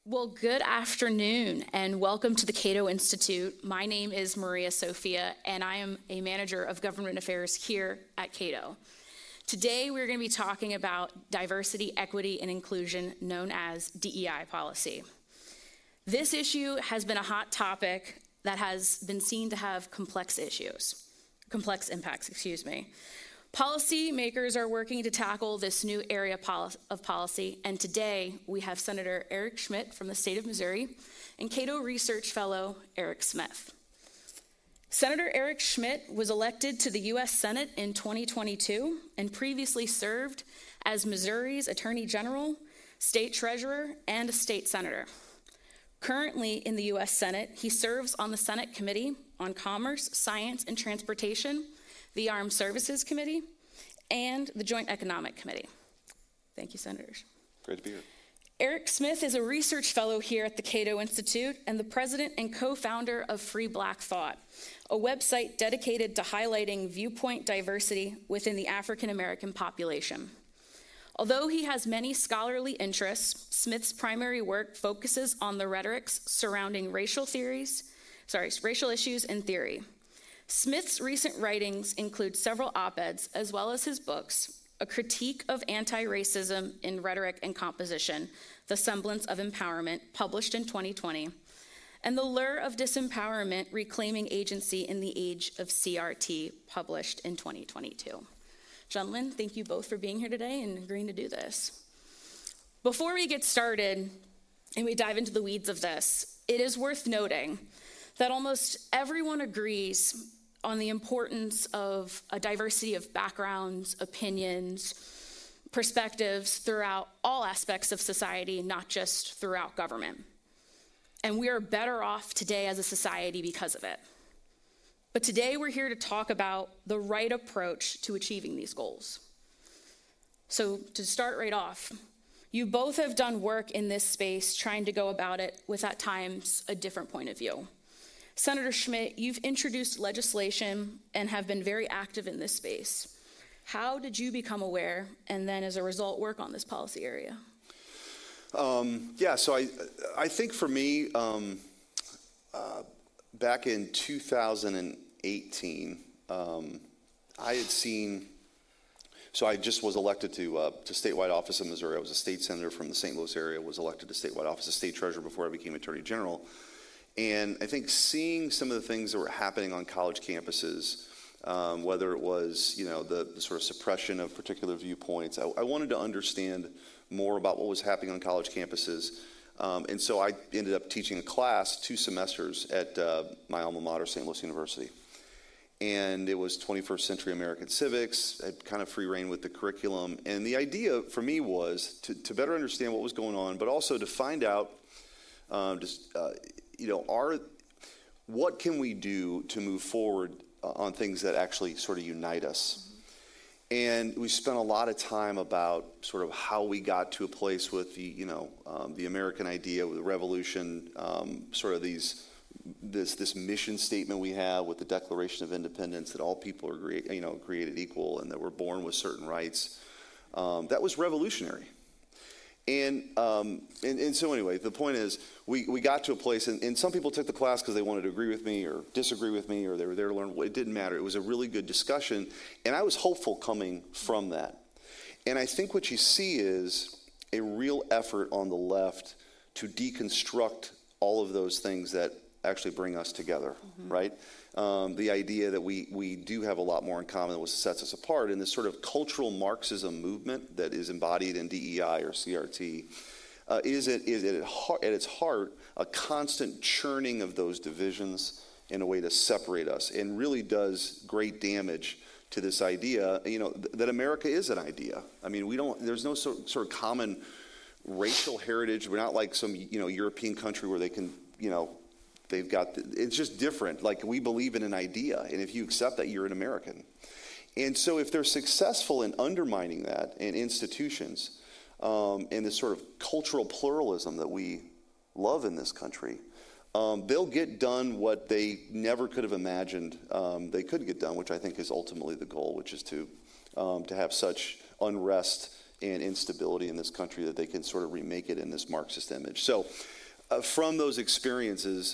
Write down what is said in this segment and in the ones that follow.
Well, good afternoon and welcome to the Cato Institute. My name is Maria Sophia and I am a manager of government affairs here at Cato. Today we're going to be talking about diversity, equity, and inclusion, known as DEI policy. This issue has been a hot topic that has been seen to have complex impacts. Policymakers are working to tackle this new area of policy, and today we have Senator Eric Schmitt from the state of Missouri and Cato Research Fellow Eric Smith. Senator Eric Schmitt was elected to the U.S. Senate in 2022 and previously served as Missouri's Attorney General, State Treasurer, and a state senator. Currently in the U.S. Senate, he serves on the Senate Committee on Commerce, Science, and Transportation, the Armed Services Committee, and the Joint Economic Committee. Thank you, Senators. Great to be here. Eric Smith is a research fellow here at the Cato Institute and the president and co-founder of Free Black Thought, a website dedicated to highlighting viewpoint diversity within the African American population. Although he has many scholarly interests, Smith's primary work focuses on the rhetorics surrounding racial issues and theory. Smith's recent writings include several op-eds, as well as his books, A Critique of Anti-Racism in Rhetoric and Composition, The Semblance of Empowerment, published in 2020, and The Lure of Disempowerment, Reclaiming Agency in the Age of CRT, published in 2022. Gentlemen, thank you both for being here today and agreeing to do this. Before we get started and we dive into the weeds of this, it is worth noting that almost everyone agrees on the importance of a diversity of backgrounds, opinions, perspectives throughout all aspects of society, not just throughout government. And we are better off today as a society because of it. But today we're here to talk about the right approach to achieving these goals. So to start right off, you both have done work in this space trying to go about it with at times a different point of view. Senator Schmitt, you've introduced legislation and have been very active in this space. How did you become aware and then as a result work on this policy area? So I think for me, back in 2018, I had seen, so I just was elected to statewide office in Missouri. I was a state senator from the St. Louis area, was elected to statewide office as state treasurer before I became attorney general. And I think seeing some of the things that were happening on college campuses, whether it was, the sort of suppression of particular viewpoints, I wanted to understand more about what was happening on college campuses. And so I ended up teaching a class 2 semesters at my alma mater, St. Louis University. And it was 21st century American civics. I had kind of free reign with the curriculum. And the idea for me was to better understand what was going on, but also to find out what can we do to move forward on things that actually sort of unite us? And we spent a lot of time about sort of how we got to a place with the American idea, with the revolution, sort of this mission statement we have with the Declaration of Independence that all people are created equal and that we're born with certain rights. That was revolutionary. And so anyway, the point is, we got to a place, and some people took the class because they wanted to agree with me or disagree with me, or they were there to learn. It didn't matter. It was a really good discussion, and I was hopeful coming from that. And I think what you see is a real effort on the left to deconstruct all of those things that actually bring us together, right? The idea that we do have a lot more in common than what sets us apart, and this sort of cultural Marxism movement that is embodied in DEI or CRT is at its heart a constant churning of those divisions in a way to separate us, and really does great damage to this idea, that America is an idea. I mean, there's no sort of common racial heritage. We're not like some, European country where they can, it's just different. Like, we believe in an idea, and if you accept that, you're an American. And so if they're successful in undermining that in institutions, and this sort of cultural pluralism that we love in this country, they'll get done what they never could have imagined they could get done, which I think is ultimately the goal, which is to have such unrest and instability in this country, that they can sort of remake it in this Marxist image. So from those experiences,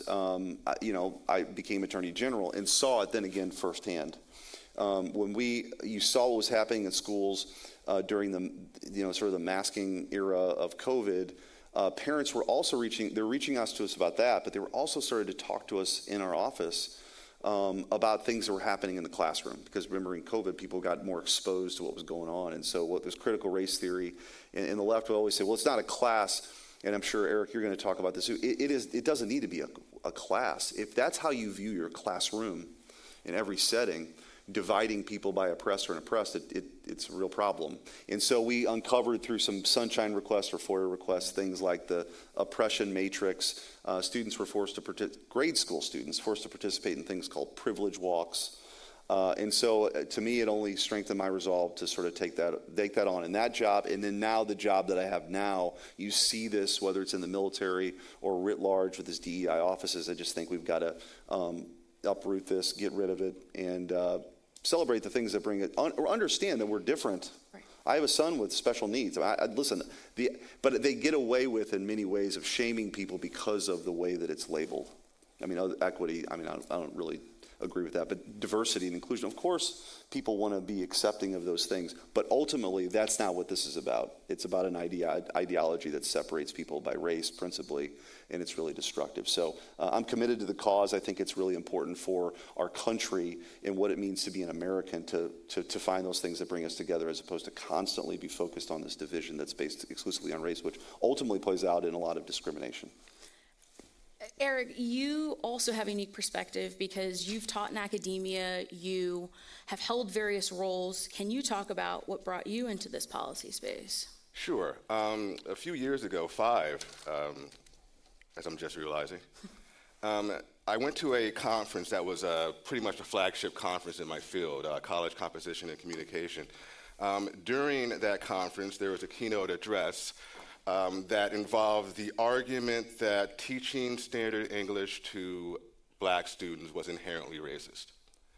I became Attorney General and saw it then again firsthand. When you saw what was happening in schools during the masking era of COVID, parents were also reaching out to us about that, but they were also started to talk to us in our office about things that were happening in the classroom. Because remember, in COVID, people got more exposed to what was going on. And so what this critical race theory, and the left would always say, well, it's not a class. And I'm sure, Eric, you're going to talk about this. It doesn't need to be a class. If that's how you view your classroom in every setting, dividing people by oppressor and oppressed, it's a real problem. And so we uncovered through some sunshine requests or FOIA requests things like the oppression matrix. Students were grade school students forced to participate in things called privilege walks. And so to me, it only strengthened my resolve to sort of take that on in that job. And then now the job that I have now, you see this, whether it's in the military or writ large with these DEI offices. I just think we've got to uproot this, get rid of it, and celebrate the things that bring it, or understand that we're different. Right. I have a son with special needs. But they get away with, in many ways, of shaming people because of the way that it's labeled. I mean, equity, I don't really agree with that, but diversity and inclusion, of course, people want to be accepting of those things, but ultimately, that's not what this is about. It's about an ideology that separates people by race, principally, and it's really destructive. So I'm committed to the cause. I think it's really important for our country and what it means to be an American to find those things that bring us together, as opposed to constantly be focused on this division that's based exclusively on race, which ultimately plays out in a lot of discrimination. Eric, you also have a unique perspective because you've taught in academia, you have held various roles. Can you talk about what brought you into this policy space? Sure. A few years ago, 5, as I'm just realizing, I went to a conference that was pretty much a flagship conference in my field, college composition and communication. During that conference, there was a keynote address that involved the argument that teaching standard English to black students was inherently racist.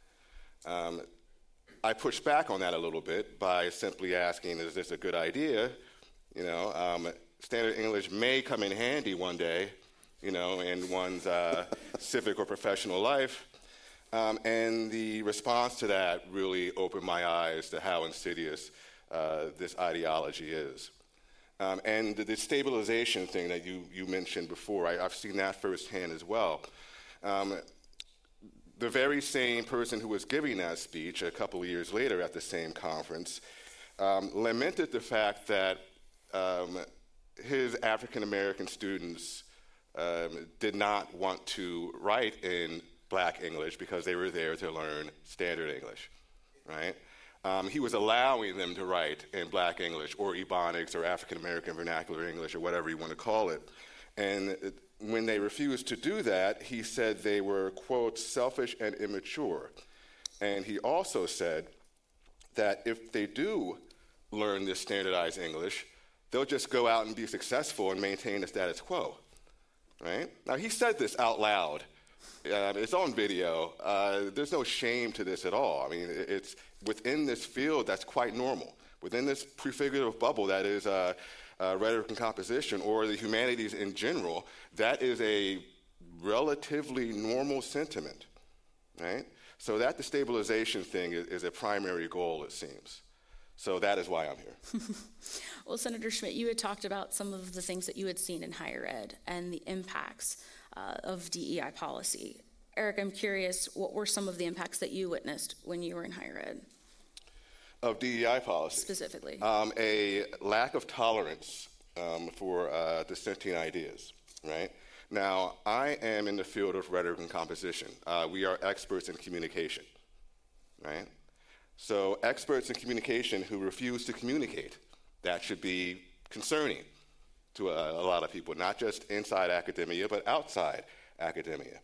I pushed back on that a little bit by simply asking, is this a good idea? Standard English may come in handy one day, in one's civic or professional life. And the response to that really opened my eyes to how insidious this ideology is. And the destabilization thing that you mentioned before, I've seen that firsthand as well. The very same person who was giving that speech a couple of years later at the same conference lamented the fact that his African-American students did not want to write in black English because they were there to learn standard English, right? He was allowing them to write in black English or Ebonics or African-American vernacular English or whatever you want to call it. And when they refused to do that, he said they were, quote, selfish and immature. And he also said that if they do learn this standardized English, they'll just go out and be successful and maintain the status quo, right? Now, he said this out loud. It's on video. There's no shame to this at all. I mean, it's within this field that's quite normal. Within this prefigurative bubble that is rhetoric and composition, or the humanities in general, that is a relatively normal sentiment, right? So that destabilization thing is a primary goal, it seems. So that is why I'm here. Well, Senator Schmidt, you had talked about some of the things that you had seen in higher ed and the impacts of DEI policy. Eric, I'm curious, what were some of the impacts that you witnessed when you were in higher ed? Of DEI policy? Specifically. A lack of tolerance for dissenting ideas, right? Now, I am in the field of rhetoric and composition. We are experts in communication, right? So experts in communication who refuse to communicate, that should be concerning to a lot of people, not just inside academia, but outside academia.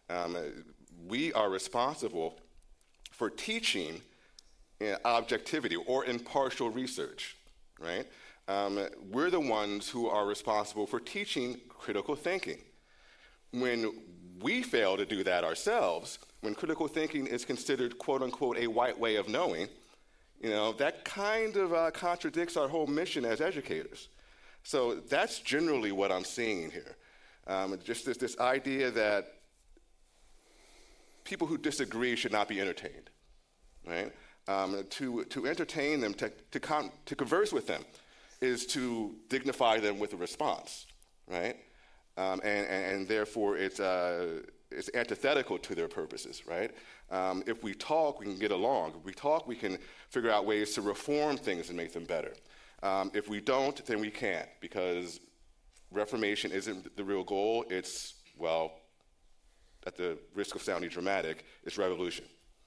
We are responsible for teaching objectivity or impartial research, right? We're the ones who are responsible for teaching critical thinking. When we fail to do that ourselves, when critical thinking is considered, quote unquote, a white way of knowing, that kind of contradicts our whole mission as educators. So that's generally what I'm seeing here. Just this idea that people who disagree should not be entertained, right? To entertain them, to converse with them, is to dignify them with a response, right? And therefore, it's antithetical to their purposes, right? If we talk, we can get along. If we talk, we can figure out ways to reform things and make them better. If we don't, then we can't, because reformation isn't the real goal. It's, well, at the risk of sounding dramatic, it's revolution.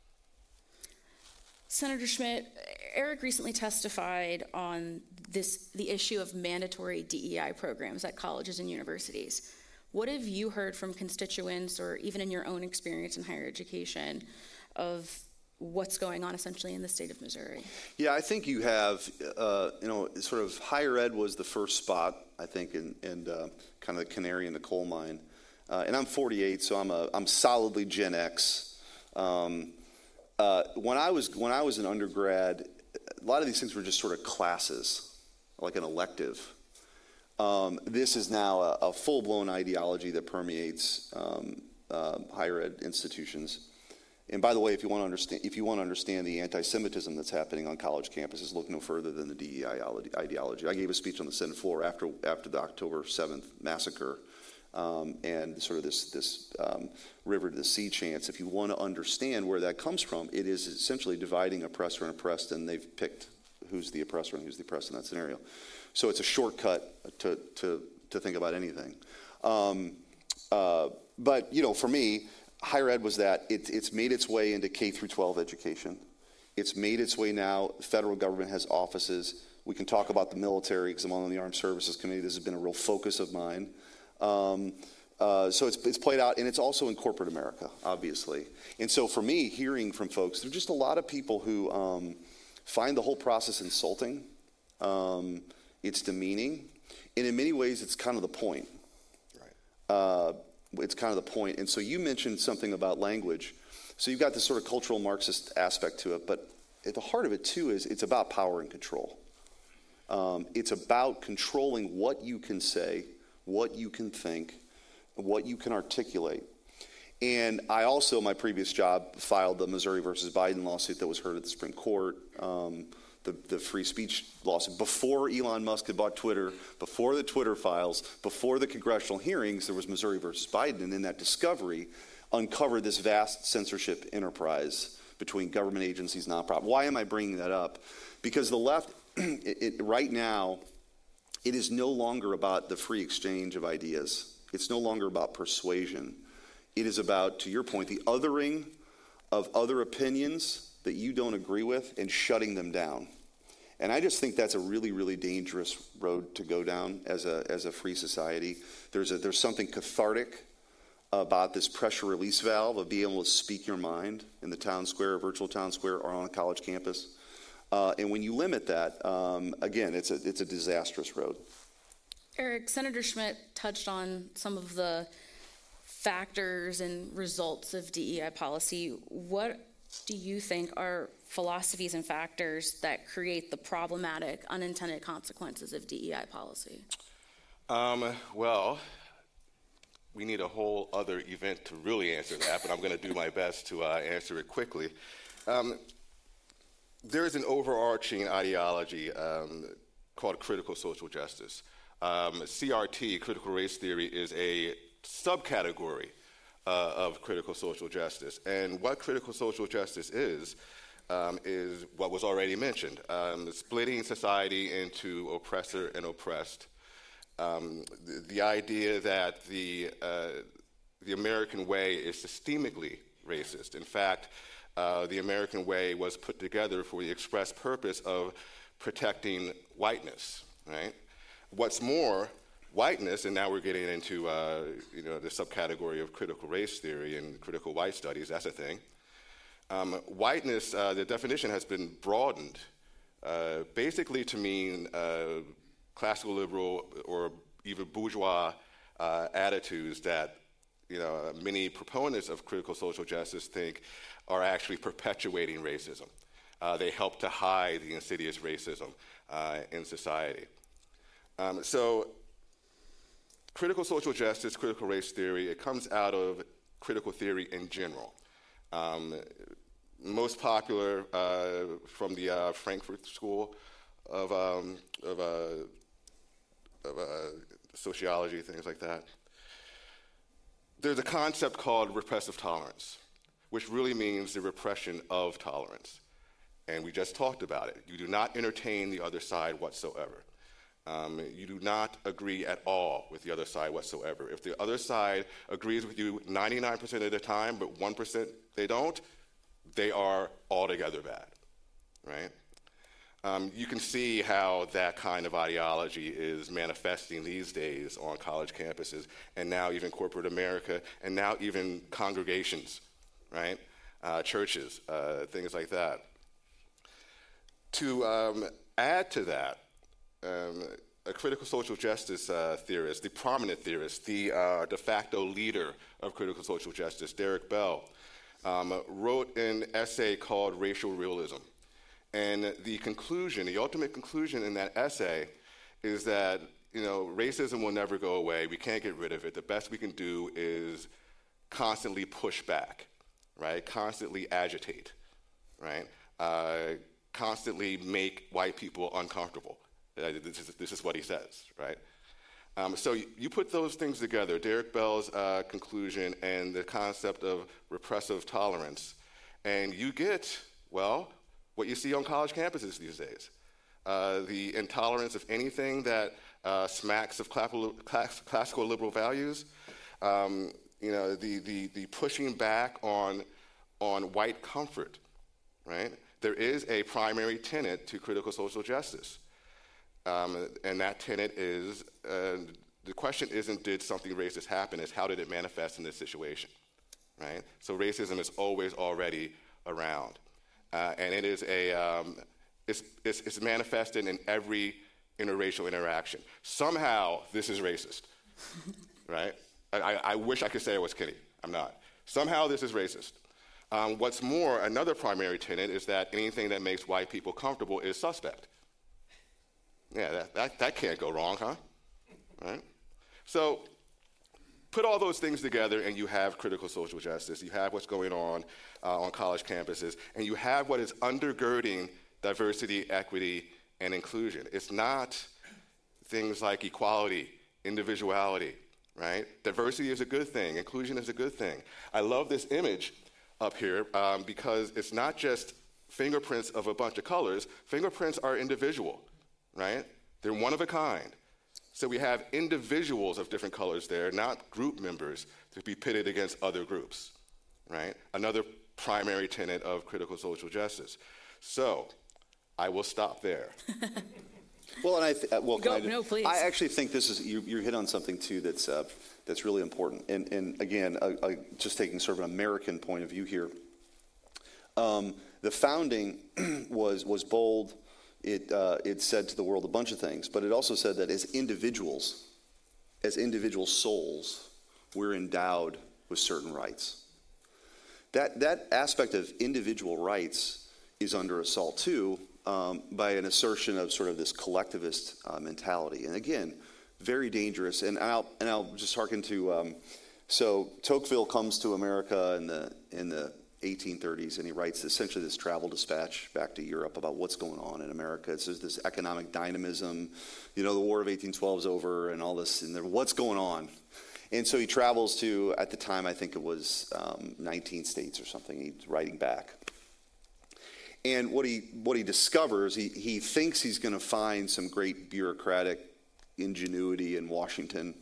Senator Schmidt, Eric recently testified on the issue of mandatory DEI programs at colleges and universities. What have you heard from constituents, or even in your own experience in higher education, of what's going on essentially in the state of Missouri? Yeah, I think you have, sort of higher ed was the first spot, I think, and kind of the canary in the coal mine. And I'm 48, so I'm solidly Gen X. When I was an undergrad, a lot of these things were just sort of classes, like an elective. This is now a full-blown ideology that permeates higher ed institutions. And by the way, if you want to understand the anti-Semitism that's happening on college campuses, look no further than the DEI ideology. I gave a speech on the Senate floor after the October 7th massacre, and sort of this river to the sea chants. If you want to understand where that comes from, it is essentially dividing oppressor and oppressed, and they've picked who's the oppressor and who's the oppressed in that scenario. So it's a shortcut to think about anything. But for me, higher ed was that. It's made its way into K through 12 education. It's made its way now. The federal government has offices. We can talk about the military because I'm on the Armed Services Committee. This has been a real focus of mine. So it's played out, and it's also in corporate America, obviously. And so for me, hearing from folks, there are just a lot of people who find the whole process insulting. It's demeaning, and in many ways, it's kind of the point. Right. It's kind of the point. And so you mentioned something about language. So you've got this sort of cultural Marxist aspect to it, but at the heart of it, too, is it's about power and control. It's about controlling what you can say, what you can think, what you can articulate. And I also, my previous job, filed the Missouri versus Biden lawsuit that was heard at the Supreme Court, the free speech lawsuit. Before Elon Musk had bought Twitter, before the Twitter files, before the congressional hearings, there was Missouri versus Biden, and in that discovery uncovered this vast censorship enterprise between government agencies, nonprofit. Why am I bringing that up? Because the left, right now, it is no longer about the free exchange of ideas. It's no longer about persuasion. It is about, to your point, the othering of other opinions that you don't agree with and shutting them down. And I just think that's a really, really dangerous road to go down as a free society. There's something cathartic about this pressure release valve of being able to speak your mind in the town square, virtual town square, or on a college campus. And when you limit that, again, it's a disastrous road. Eric, Senator Schmidt touched on some of the factors and results of DEI policy. What do you think are philosophies and factors that create the problematic unintended consequences of DEI policy? Well, we need a whole other event to really answer that, but I'm going to do my best to answer it quickly. There is an overarching ideology called critical social justice. CRT, critical race theory, is a subcategory of critical social justice. And what critical social justice is what was already mentioned, splitting society into oppressor and oppressed. The idea that the American way is systemically racist. In fact, the American way was put together for the express purpose of protecting whiteness, right? What's more, whiteness, and now we're getting into the subcategory of critical race theory and critical white studies, that's a thing. Whiteness, the definition has been broadened basically to mean classical liberal or even bourgeois attitudes that many proponents of critical social justice think are actually perpetuating racism. They help to hide the insidious racism in society. So critical social justice, critical race theory, it comes out of critical theory in general. Most popular from the Frankfurt School of sociology, things like that. There's a concept called repressive tolerance, which really means the repression of tolerance. And we just talked about it. You do not entertain the other side whatsoever. You do not agree at all with the other side whatsoever. If the other side agrees with you 99% of the time, but 1% they don't, they are altogether bad, right? You can see how that kind of ideology is manifesting these days on college campuses, and now even corporate America, and now even congregations, right? Churches, things like that. To add to that, a critical social justice theorist, the prominent theorist, the de facto leader of critical social justice, Derek Bell, wrote an essay called Racial Realism. And the conclusion, the ultimate conclusion in that essay is that, racism will never go away. We can't get rid of it. The best we can do is constantly push back, right? Constantly agitate, right? Constantly make white people uncomfortable. This is what he says, right? So you put those things together, Derek Bell's conclusion and the concept of repressive tolerance, and you get, what you see on college campuses these days. The intolerance of anything that smacks of classical liberal values, the pushing back on white comfort, right? There is a primary tenet to critical social justice. And that tenet is, the question isn't did something racist happen, it's how did it manifest in this situation, right? So racism is always already around. And it is it's manifested in every interracial interaction. Somehow this is racist, right? I wish I could say I was kidding, I'm not. Somehow this is racist. What's more, another primary tenet is that anything that makes white people comfortable is suspect. Yeah, that can't go wrong, huh? Right? So put all those things together and you have critical social justice. You have what's going on college campuses, and you have what is undergirding diversity, equity, and inclusion. It's not things like equality, individuality, right? Diversity is a good thing. Inclusion is a good thing. I love this image up here because it's not just fingerprints of a bunch of colors. Fingerprints are individual, right? They're one of a kind. So we have individuals of different colors there, not group members to be pitted against other groups, right? Another primary tenet of critical social justice. So I will stop there. Well, and No, please. I actually think this is you hit on something too that's really important. And again, just taking sort of an American point of view here, the founding was bold. It said to the world a bunch of things, but it also said that as individual souls, we're endowed with certain rights. That aspect of individual rights is under assault too by an assertion of sort of this collectivist mentality, and again, very dangerous. And I'll just hearken to so Tocqueville comes to America in the 1830s, and he writes essentially this travel dispatch back to Europe about what's going on in America. It's just this economic dynamism, the War of 1812 is over and all this, and what's going on. And so he travels to, at the time, I think it was 19 states or something. He's writing back. And what he discovers, he thinks he's going to find some great bureaucratic ingenuity in Washington.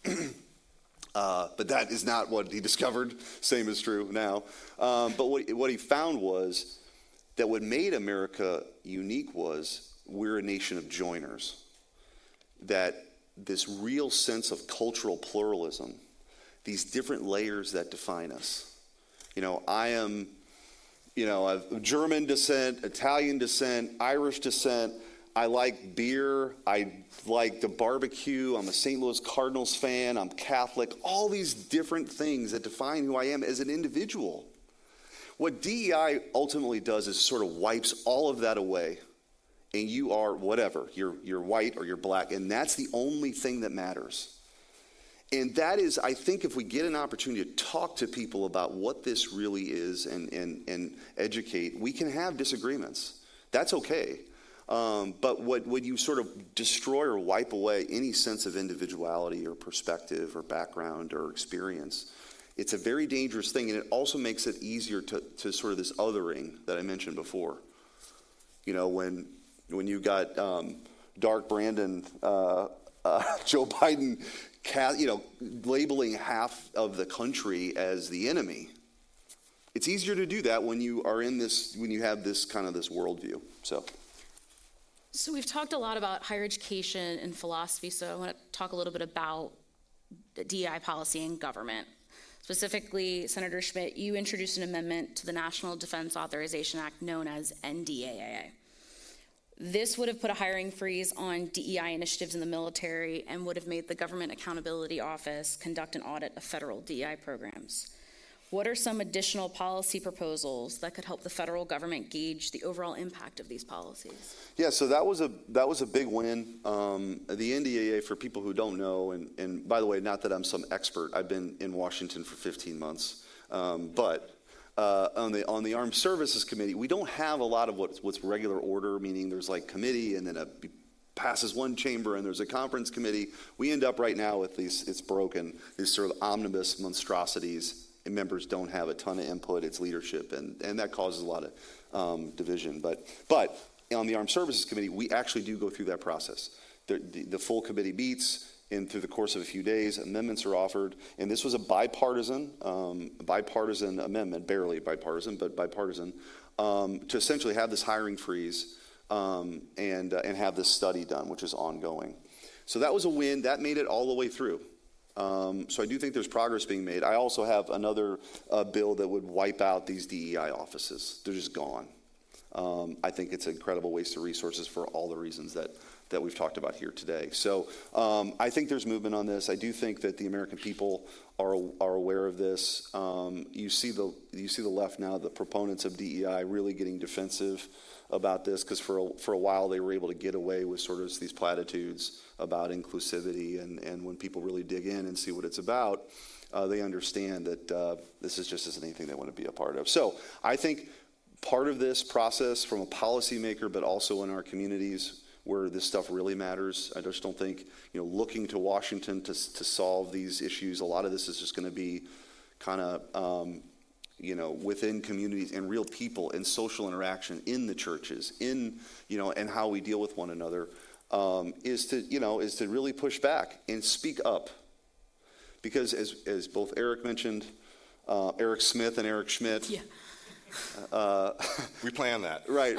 But that is not what he discovered. Same is true now. But what he found was that what made America unique was we're a nation of joiners. That this real sense of cultural pluralism, these different layers that define us. I am, of German descent, Italian descent, Irish descent. I like beer. I like the barbecue. I'm a St. Louis Cardinals fan. I'm Catholic. All these different things that define who I am as an individual. What DEI ultimately does is sort of wipes all of that away, and you are whatever. You're white or you're black, and that's the only thing that matters. And that is, I think, if we get an opportunity to talk to people about what this really is and educate, we can have disagreements. That's okay. But when you sort of destroy or wipe away any sense of individuality or perspective or background or experience, it's a very dangerous thing, and it also makes it easier to sort of this othering that I mentioned before. You know, when you got Dark Brandon, Joe Biden, labeling half of the country as the enemy. It's easier to do that when you are in this, when you have this kind of this worldview. So we've talked a lot about higher education and philosophy, so I want to talk a little bit about DEI policy and government. Specifically, Senator Schmidt, you introduced an amendment to the National Defense Authorization Act known as NDAA. This would have put a hiring freeze on DEI initiatives in the military and would have made the Government Accountability Office conduct an audit of federal DEI programs. What are some additional policy proposals that could help the federal government gauge the overall impact of these policies? Yeah, so that was a big win. The NDAA, for people who don't know, and by the way, not that I'm some expert, I've been in Washington for 15 months, but on the Armed Services Committee, we don't have a lot of what's regular order, meaning there's like committee and then it passes one chamber and there's a conference committee. We end up right now with these sort of omnibus monstrosities, and members don't have a ton of input. It's leadership, and that causes a lot of division. But on the Armed Services Committee, we actually do go through that process. The full committee meets. And through the course of a few days, amendments are offered. And this was a bipartisan amendment, barely bipartisan, but bipartisan, to essentially have this hiring freeze and have this study done, which is ongoing. So that was a win. That made it all the way through. So I do think there's progress being made. I also have another bill that would wipe out these DEI offices. They're just gone. I think it's an incredible waste of resources for all the reasons that we've talked about here today. So I think there's movement on this. I do think that the American people are aware of this. You see the left now, the proponents of DEI, really getting defensive about this, because for a while they were able to get away with sort of these platitudes about inclusivity, and when people really dig in and see what it's about, they understand that this is just isn't anything they want to be a part of. So I think part of this process from a policymaker, but also in our communities where this stuff really matters. I just don't think, looking to Washington to solve these issues, a lot of this is just going to be kind of, within communities and real people and social interaction in the churches, and how we deal with one another, is to really push back and speak up. Because as both Eric mentioned, Eric Smith and Eric Schmidt. Yeah. We planned that. Right.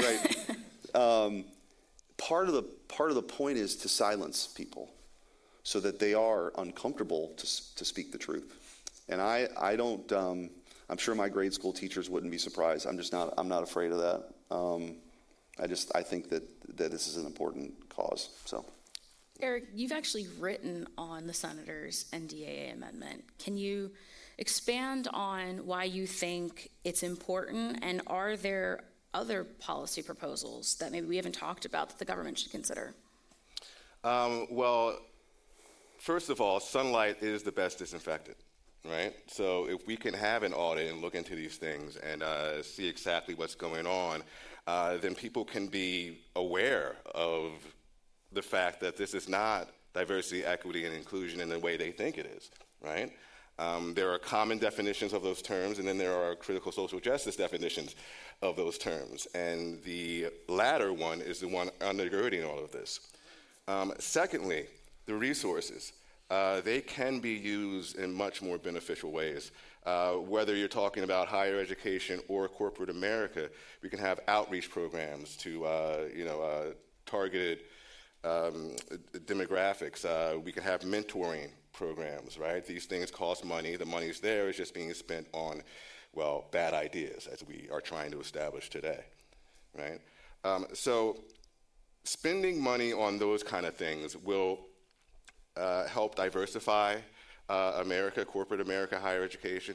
Part of the point is to silence people so that they are uncomfortable to speak the truth. And I don't, I'm sure my grade school teachers wouldn't be surprised. I'm not afraid of that. I think that this is an important cause. So, Eric, you've actually written on the Senator's NDAA amendment. Can you expand on why you think it's important, and are there other policy proposals that maybe we haven't talked about that the government should consider? Well, first of all, sunlight is the best disinfectant, right? So if we can have an audit and look into these things and see exactly what's going on, then people can be aware of the fact that this is not diversity, equity, and inclusion in the way they think it is, right? There are common definitions of those terms, and then there are critical social justice definitions of those terms. And the latter one is the one undergirding all of this. Secondly, the resources. They can be used in much more beneficial ways. Whether you're talking about higher education or corporate America, we can have outreach programs to targeted demographics. We can have mentoring programs, right? These things cost money. The money's there. It's just being spent on, bad ideas, as we are trying to establish today, right? So spending money on those kind of things will help diversify America, corporate America, higher education.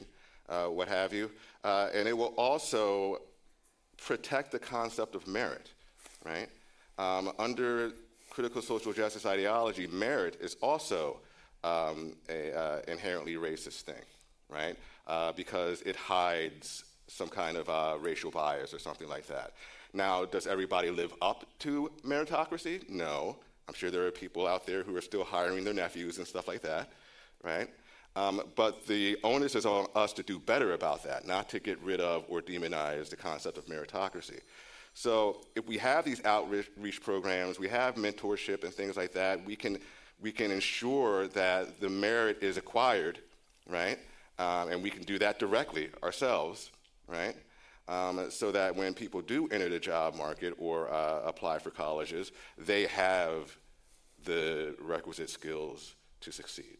what have you. And it will also protect the concept of merit, right? Under critical social justice ideology, merit is also an inherently racist thing, right? Because it hides some kind of racial bias or something like that. Now, does everybody live up to meritocracy? No. I'm sure there are people out there who are still hiring their nephews and stuff like that, right? But the onus is on us to do better about that, not to get rid of or demonize the concept of meritocracy. So if we have these outreach programs, we have mentorship and things like that, we can ensure that the merit is acquired, right? And we can do that directly ourselves, right? So that when people do enter the job market or apply for colleges, they have the requisite skills to succeed.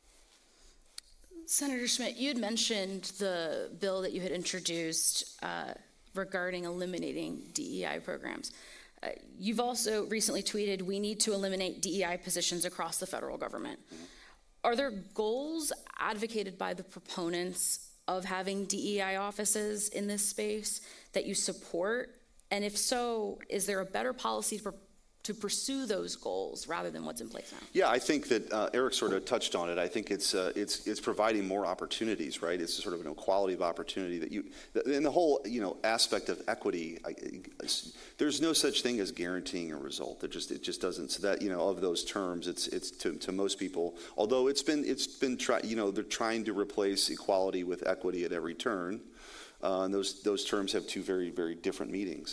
Senator Schmidt, you had mentioned the bill that you had introduced regarding eliminating DEI programs. You've also recently tweeted, "We need to eliminate DEI positions across the federal government." Are there goals advocated by the proponents of having DEI offices in this space that you support? And if so, is there a better policy to pursue those goals rather than what's in place now? Yeah, I think that Eric sort of touched on it. I think it's providing more opportunities, right? It's sort of an equality of opportunity in the whole aspect of equity. There's no such thing as guaranteeing a result. It just doesn't. So that of those terms, it's to most people. Although they're trying to replace equality with equity at every turn. And those terms have two very, very different meanings.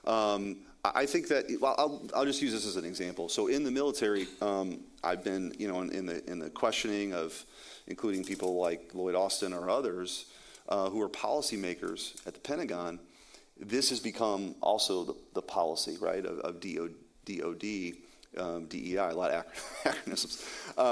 I think that I'll just use this as an example. So in the military, I've been in the questioning of including people like Lloyd Austin or others who are policymakers at the Pentagon. This has become also the policy, right, of DOD, DEI, a lot of acronyms,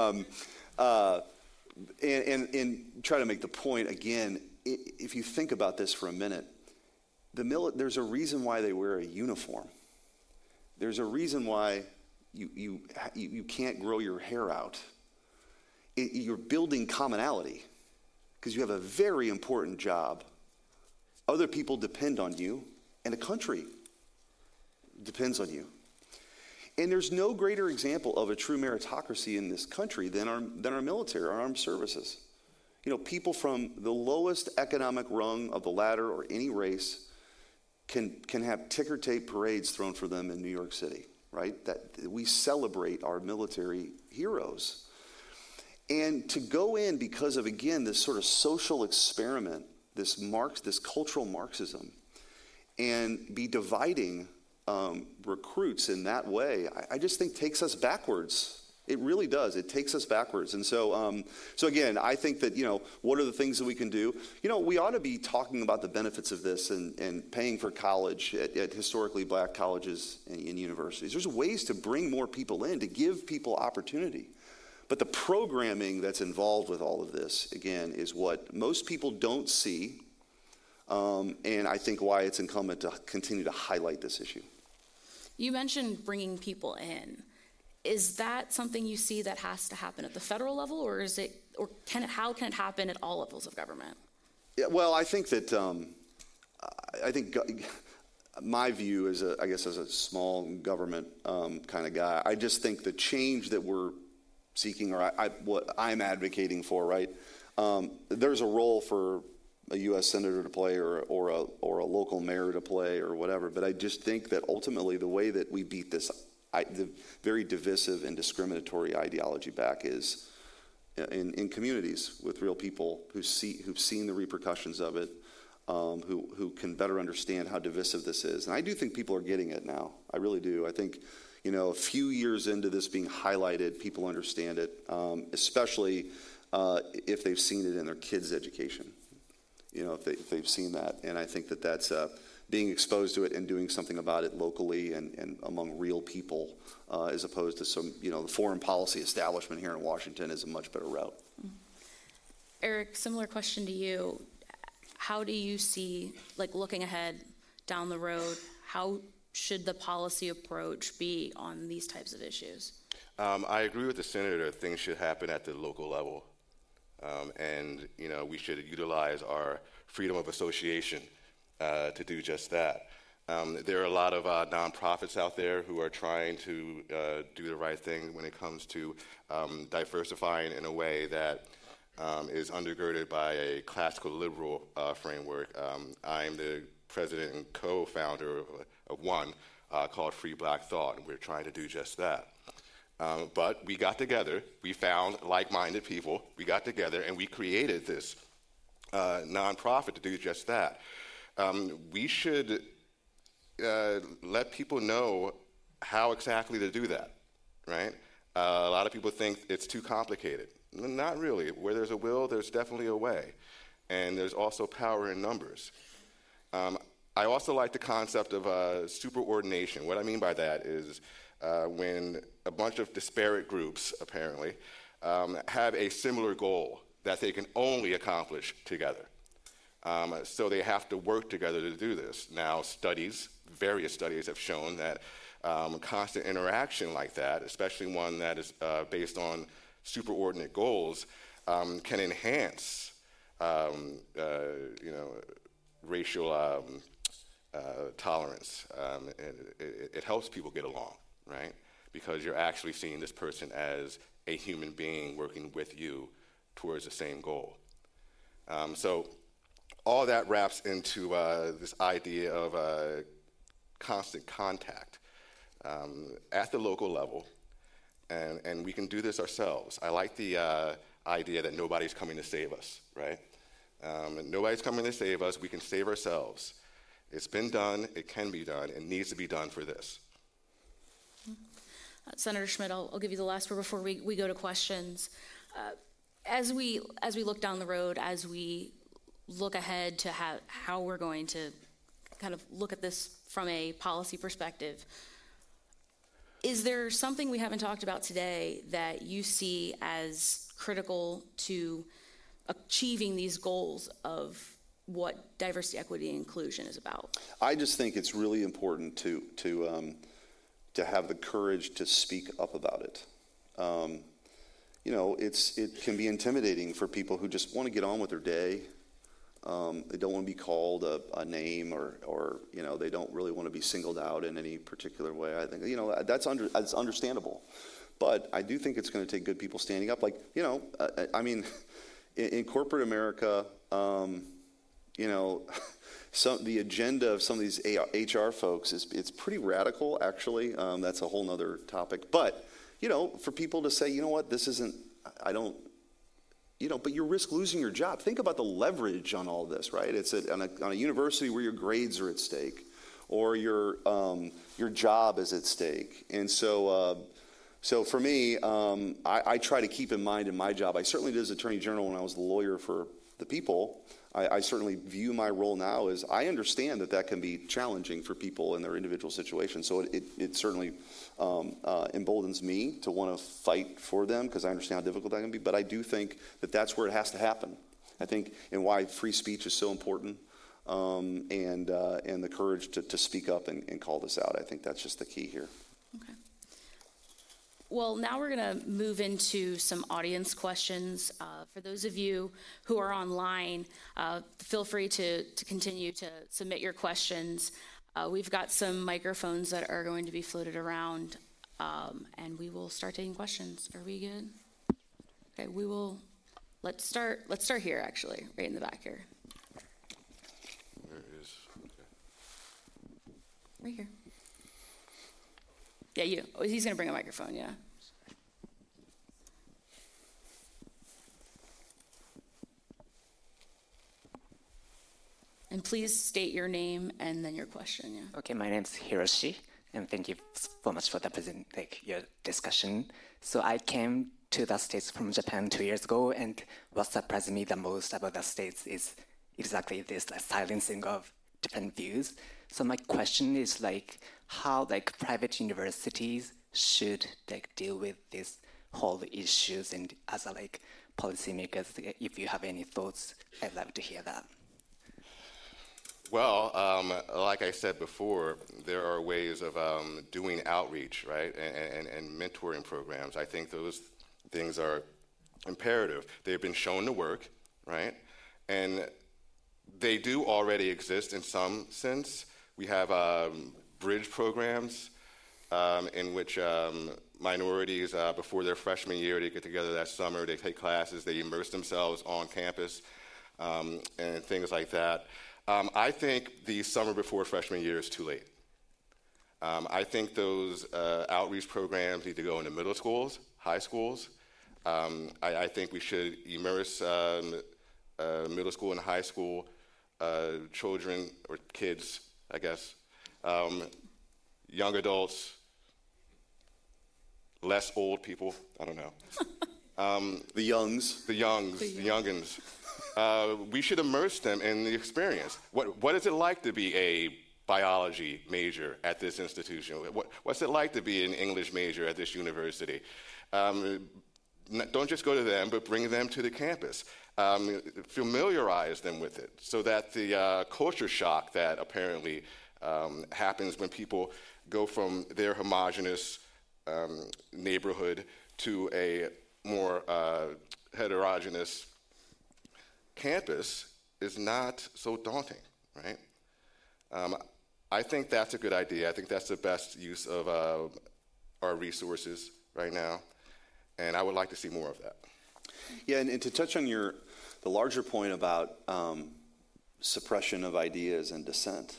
and try to make the point again. If you think about this for a minute, there's a reason why they wear a uniform. There's a reason why you can't grow your hair out. You're building commonality because you have a very important job. Other people depend on you, and the country depends on you. And there's no greater example of a true meritocracy in this country than our military, our armed services. People from the lowest economic rung of the ladder or any race can have ticker tape parades thrown for them in New York City, right? That we celebrate our military heroes. And to go in because of, again, this sort of social experiment, this cultural Marxism, and be dividing recruits in that way, I just think takes us backwards. It really does. It takes us backwards. And so again, I think that, what are the things that we can do? We ought to be talking about the benefits of this and paying for college at historically black colleges and universities. There's ways to bring more people in, to give people opportunity. But the programming that's involved with all of this, again, is what most people don't see. And I think why it's incumbent to continue to highlight this issue. You mentioned bringing people in. Is that something you see that has to happen at the federal level, or how can it happen at all levels of government? Yeah, well, I think that my view as a small government kind of guy, I just think the change that we're seeking, or what I'm advocating for, right? There's a role for a U.S. senator to play, or a local mayor to play, or whatever. But I just think that ultimately the way that we beat this the very divisive and discriminatory ideology back is in communities with real people who've seen the repercussions of it, who can better understand how divisive this is. And I do think people are getting it now. I really do. I think, a few years into this being highlighted, people understand it, especially if they've seen it in their kids' education. If they've seen that. And I think that that's being exposed to it and doing something about it locally and among real people, as opposed to some, the foreign policy establishment here in Washington is a much better route. Eric, similar question to you. How do you see, looking ahead down the road, how should the policy approach be on these types of issues? I agree with the senator. Things should happen at the local level. And we should utilize our freedom of association to do just that. There are a lot of nonprofits out there who are trying to do the right thing when it comes to diversifying in a way that is undergirded by a classical liberal framework. I'm the president and co-founder of one called Free Black Thought, and we're trying to do just that. But we got together, we found like-minded people, we got together, and we created this nonprofit to do just that. We should let people know how exactly to do that, right? A lot of people think it's too complicated. Not really. Where there's a will, there's definitely a way. And there's also power in numbers. I also like the concept of superordination. What I mean by that is when a bunch of disparate groups, apparently, have a similar goal that they can only accomplish together. So they have to work together to do this. Now, various studies have shown that constant interaction like that, especially one that is based on superordinate goals, can enhance, racial tolerance. It helps people get along, right? Because you're actually seeing this person as a human being working with you towards the same goal. So all that wraps into this idea of constant contact at the local level, and we can do this ourselves. I like the idea that nobody's coming to save us, right? Nobody's coming to save us. We can save ourselves. It's been done. It can be done. It needs to be done for this. Senator Schmidt, I'll give you the last word before we go to questions. As we look down the road, as we look ahead to how we're going to kind of look at this from a policy perspective, is there something we haven't talked about today that you see as critical to achieving these goals of what diversity, equity, and inclusion is about? I just think it's really important to have the courage to speak up about it. It can be intimidating for people who just want to get on with their day. They don't want to be called a name, or they don't really want to be singled out in any particular way. I think that's understandable, but I do think it's going to take good people standing up. In corporate America, the agenda of some of these HR folks it's pretty radical. Actually, that's a whole nother topic. But for people to say, you know what, this isn't. I don't. But you risk losing your job. Think about the leverage on all this, right? It's on a university where your grades are at stake, or your job is at stake. And so for me, I try to keep in mind in my job. I certainly did as Attorney General when I was the lawyer for the people. I certainly view my role now as I understand that can be challenging for people in their individual situations. So it certainly emboldens me to want to fight for them because I understand how difficult that can be. But I do think that that's where it has to happen. I think, and why free speech is so important, and the courage to speak up and call this out. I think that's just the key here. Okay. Well, now we're going to move into some audience questions. For those of you who are online, feel free to continue to submit your questions. We've got some microphones that are going to be floated around, and we will start taking questions. Are we good? Okay, we will. Let's start here, actually, right in the back here. Where is? Okay. Right here. Yeah, you. Oh, he's going to bring a microphone, yeah. And please state your name and then your question, yeah. Okay, my name is Hiroshi, and thank you so much for your discussion. So I came to the States from Japan 2 years ago, and what surprised me the most about the States is exactly this silencing of different views. So my question is how private universities should deal with these whole issues, and as policymakers, if you have any thoughts, I'd love to hear that. Well, like I said before, there are ways of doing outreach, right, and mentoring programs. I think those things are imperative. They've been shown to work, right? And they do already exist in some sense. We have bridge programs in which minorities, before their freshman year, they get together that summer, they take classes, they immerse themselves on campus, and things like that. I think the summer before freshman year is too late. I think those outreach programs need to go into middle schools, high schools. I think we should immerse middle school and high school children, or kids, I guess, young adults, less old people, I don't know. The youngs. The youngins. We should immerse them in the experience. What is it like to be a biology major at this institution? What's it like to be an English major at this university? Don't just go to them, but bring them to the campus. Familiarize them with it so that the culture shock that apparently happens when people go from their homogenous neighborhood to a more heterogeneous campus is not so daunting, right? I think that's a good idea. I think that's the best use of our resources right now, and I would like to see more of that. Yeah, and to touch on the larger point about suppression of ideas and dissent,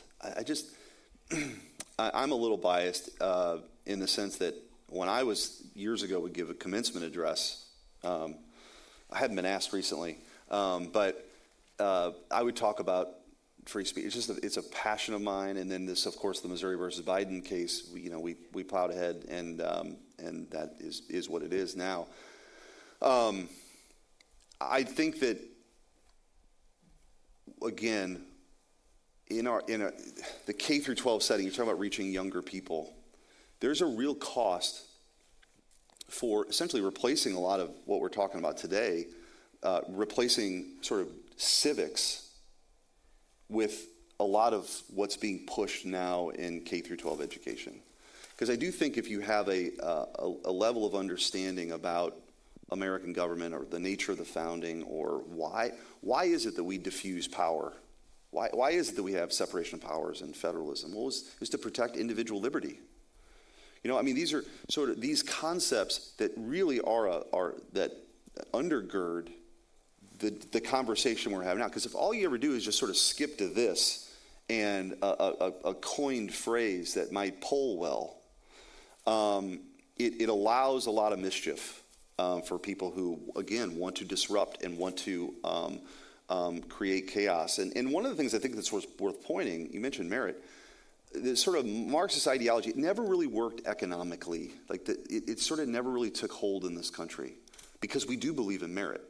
I'm a little biased in the sense that when I was years ago would give a commencement address, I haven't been asked recently, but I would talk about free speech. It's a passion of mine, and then this, of course, the Missouri versus Biden case. We plowed ahead, and that is what it is now. I think that, again, in the K through 12 setting, you're talking about reaching younger people. There's a real cost for essentially replacing a lot of what we're talking about today, replacing sort of civics with a lot of what's being pushed now in K through 12 education. Because I do think if you have a level of understanding about American government or the nature of the founding, or why is it that we diffuse power? Why is it that we have separation of powers and federalism? Well, it was to protect individual liberty. These are sort of these concepts that really are that undergird the conversation we're having now. Because if all you ever do is just sort of skip to this and a coined phrase that might poll well, it allows a lot of mischief for people who, again, want to disrupt and want to create chaos. And one of the things I think that's worth pointing, you mentioned merit, the sort of Marxist ideology, it never really worked economically. It sort of never really took hold in this country because we do believe in merit.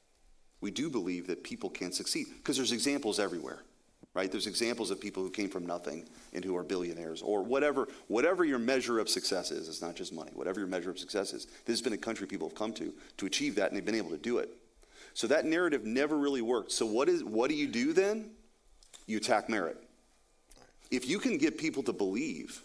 We do believe that people can succeed because there's examples everywhere, right? There's examples of people who came from nothing and who are billionaires, or whatever your measure of success is. It's not just money. Whatever your measure of success is, this has been a country people have come to achieve that, and they've been able to do it. So that narrative never really worked. So what do you do then? You attack merit. If you can get people to believe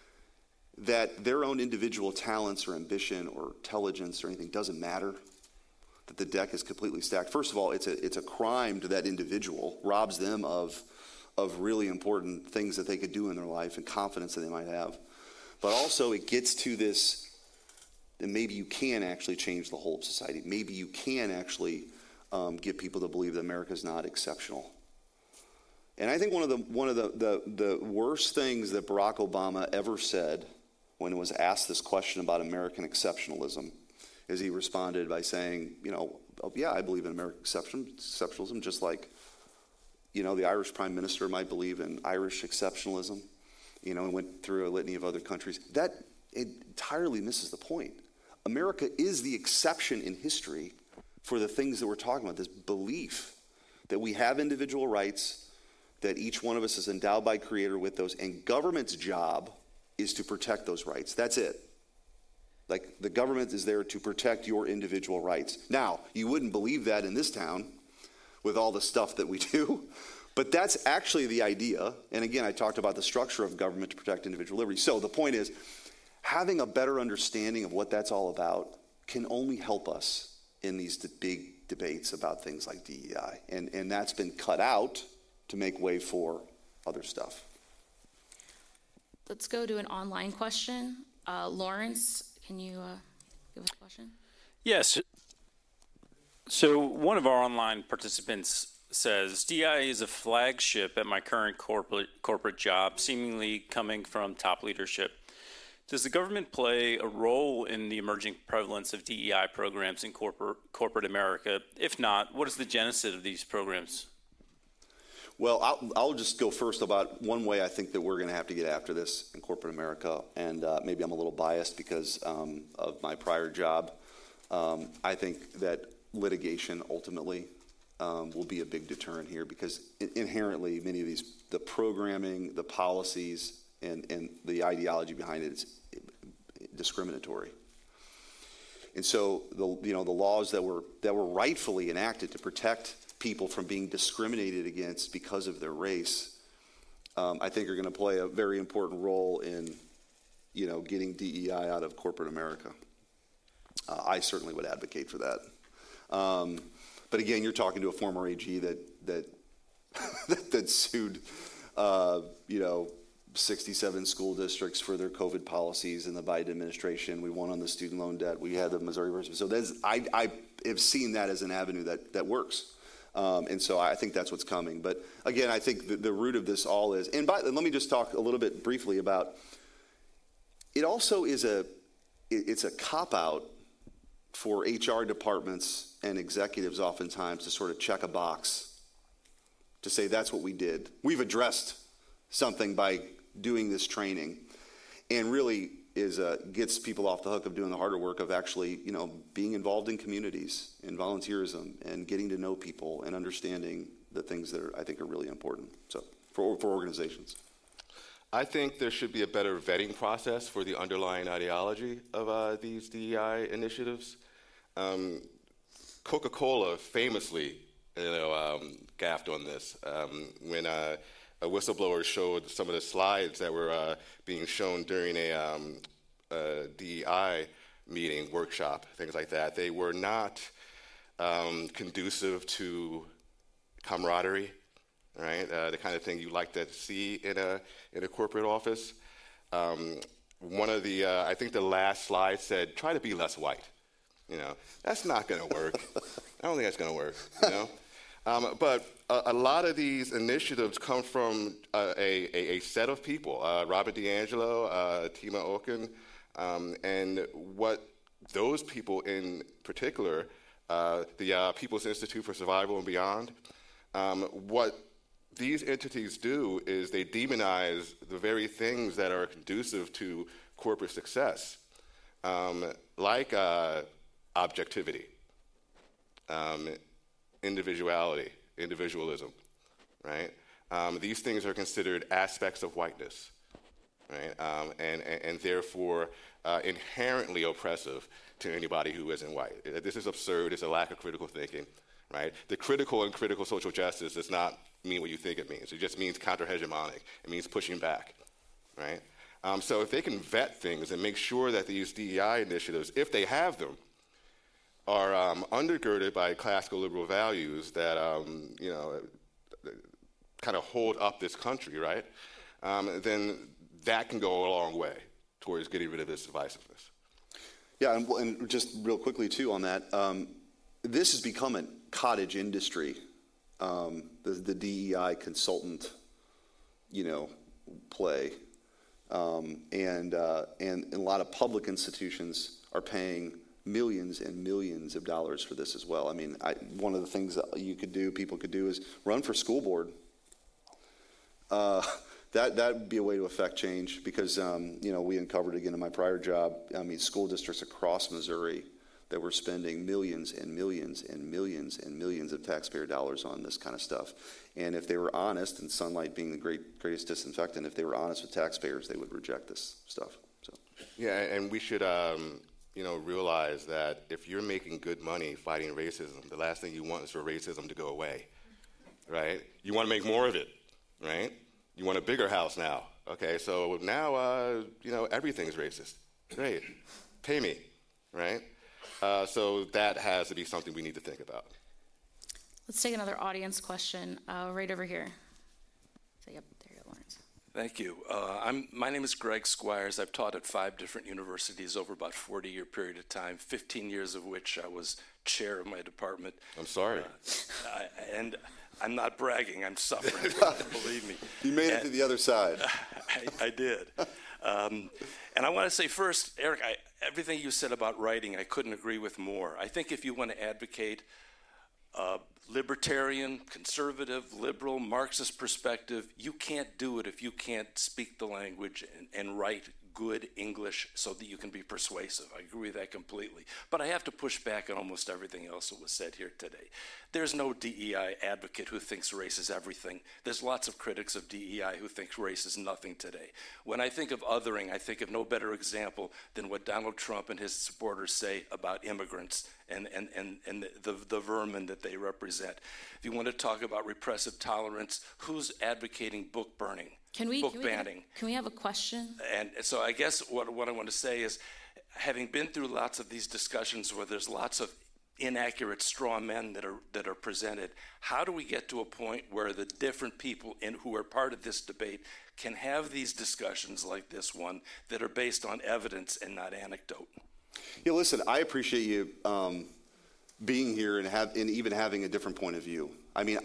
that their own individual talents or ambition or intelligence or anything doesn't matter, that the deck is completely stacked, first of all, it's a crime to that individual, robs them of really important things that they could do in their life and confidence that they might have. But also it gets to this, that maybe you can actually change the whole of society. Maybe you can actually get people to believe that America is not exceptional. And I think one of the worst things that Barack Obama ever said when he was asked this question about American exceptionalism is he responded by saying, yeah, I believe in American exceptionalism, just like, the Irish prime minister might believe in Irish exceptionalism, and went through a litany of other countries. That entirely misses the point. America is the exception in history for the things that we're talking about, this belief that we have individual rights, that each one of us is endowed by Creator with those, and government's job is to protect those rights. That's it. Like, the government is there to protect your individual rights. Now, you wouldn't believe that in this town with all the stuff that we do, but that's actually the idea. And again, I talked about the structure of government to protect individual liberty. So the point is, having a better understanding of what that's all about can only help us in these big debates about things like DEI. And that's been cut out to make way for other stuff. Let's go to an online question. Lawrence, can you give us a question? Yes. So one of our online participants says, DEI is a flagship at my current corporate job, seemingly coming from top leadership. Does the government play a role in the emerging prevalence of DEI programs in corporate America? If not, what is the genesis of these programs? Well, I'll just go first about one way I think that we're going to have to get after this in corporate America, and maybe I'm a little biased because of my prior job. I think that litigation ultimately will be a big deterrent here because inherently many of these, the programming, the policies, and the ideology behind it is discriminatory. And so the laws that were rightfully enacted to protect people from being discriminated against because of their race, I think are going to play a very important role in, getting DEI out of corporate America. I certainly would advocate for that. But again, you're talking to a former AG that sued, 67 school districts for their COVID policies in the Biden administration. We won on the student loan debt. We had the Missouri version. So I have seen that as an avenue that works. And so I think that's what's coming. But again, I think the root of this all is, and let me just talk a little bit briefly about, it also is it's a cop-out for HR departments and executives oftentimes to sort of check a box to say that's what we did. We've addressed something by doing this training, and really gets people off the hook of doing the harder work of actually, being involved in communities and volunteerism and getting to know people and understanding the things that I think are really important. So for organizations. I think there should be a better vetting process for the underlying ideology of these DEI initiatives. Coca-Cola famously, gaffed on this when a whistleblower showed some of the slides that were being shown during a DEI meeting, workshop, things like that. They were not conducive to camaraderie, right? The kind of thing you like to see in a corporate office. One of the, I think the last slide said, try to be less white. That's not going to work. I don't think that's going to work, But a lot of these initiatives come from a set of people, Robert DiAngelo, Tima Okun, and what those people in particular, the People's Institute for Survival and Beyond, what these entities do is they demonize the very things that are conducive to corporate success, like objectivity, individualism, right? These things are considered aspects of whiteness, right? And therefore inherently oppressive to anybody who isn't white. This is absurd. It's a lack of critical thinking, right? The critical and critical social justice does not mean what you think it means. It just means counter-hegemonic. It means pushing back, right? So if they can vet things and make sure that these DEI initiatives, if they have them, are undergirded by classical liberal values that, kind of hold up this country, right? Then that can go a long way towards getting rid of this divisiveness. Yeah, and just real quickly, too, on that, this has become a cottage industry, the DEI consultant, play. And a lot of public institutions are paying millions and millions of dollars for this as well. I mean, one of the things that people could do is run for school board. That would be a way to affect change because, we uncovered again in my prior job, school districts across Missouri that were spending millions and millions and millions and millions of taxpayer dollars on this kind of stuff. And if they were honest, and sunlight being the greatest disinfectant, if they were honest with taxpayers, they would reject this stuff. So. Yeah, and we should, realize that if you're making good money fighting racism, the last thing you want is for racism to go away, right? You want to make more of it, right? You want a bigger house now. Okay, so now, everything's racist. Great. Pay me, right? So that has to be something we need to think about. Let's take another audience question right over here. So, yep, there you go, Lawrence. Thank you. My name is Greg Squires. I've taught at 5 different universities over about 40-year period of time, 15 years of which I was chair of my department. I'm sorry. And I'm not bragging. I'm suffering, believe me. You made it to the other side. I did. And I want to say first, Eric, everything you said about writing, I couldn't agree with more. I think if you want to advocate libertarian, conservative, liberal, Marxist perspective, you can't do it if you can't speak the language and write good English so that you can be persuasive. I agree with that completely. But I have to push back on almost everything else that was said here today. There's no DEI advocate who thinks race is everything. There's lots of critics of DEI who think race is nothing today. When I think of othering, I think of no better example than what Donald Trump and his supporters say about immigrants and the vermin that they represent. If you want to talk about repressive tolerance, who's advocating book burning? Book banning. Can we have a question? And so I guess what I want to say is, having been through lots of these discussions where there's lots of inaccurate straw men that are presented, how do we get to a point where the different people who are part of this debate can have these discussions like this one that are based on evidence and not anecdote? Yeah, listen, I appreciate you being here and even having a different point of view. I mean,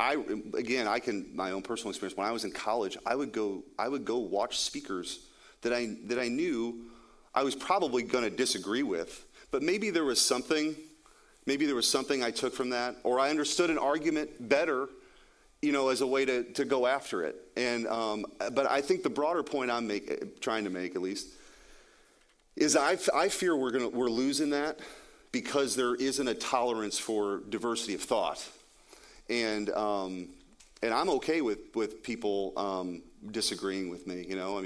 my own personal experience, when I was in college, I would go watch speakers that I knew I was probably going to disagree with, but maybe there was something I took from that, or I understood an argument better, as a way to go after it. And but I think the broader point I'm trying to make, at least, is I fear we're losing that because there isn't a tolerance for diversity of thought. And I'm okay with people disagreeing with me,